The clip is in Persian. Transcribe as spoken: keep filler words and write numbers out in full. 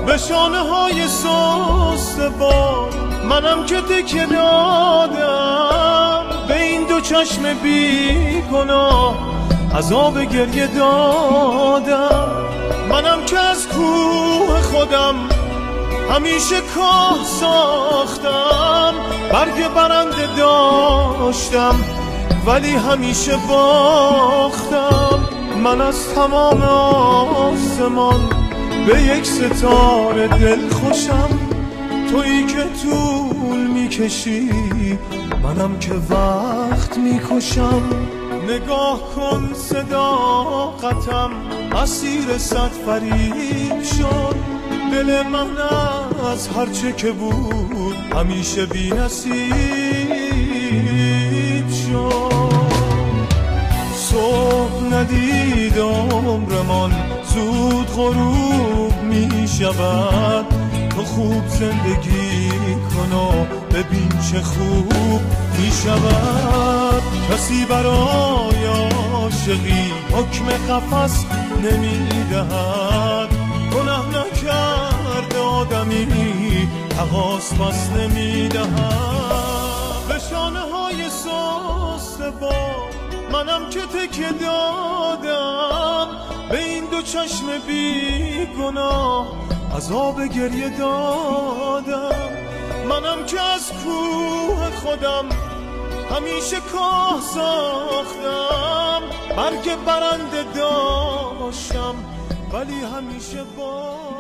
به شانه های سست بار منم که تکیه دادم، به این دو چشم بی گناه عذاب گریه دادم. منم که از کوه خودم همیشه کاه ساختم، برگ برنده داشتم ولی همیشه باختم. من از تمام آسمان به یک ستاره دل خوشم، تویی که طول میکشی منم که وقت میکشم. نگاه کن صداقتم اسیر صد فریب شد، دل من از هرچه که بود همیشه بی نصیب شد. صبح ندید عمرمان زود غروب می شود، تو خوب زندگی کن و ببین چه خوب می شود. کسی برای عاشقی حکم قفس نمی دهد، گناه نکرد آدمی تقاص پس نمی دهد. به شانه های سست بار منم که تکیه دادم، به این دو چشم بی گناه عذاب گریه دادم. منم که از کوه خودم همیشه کاه ساختم، برگ برنده داشتم ولی همیشه با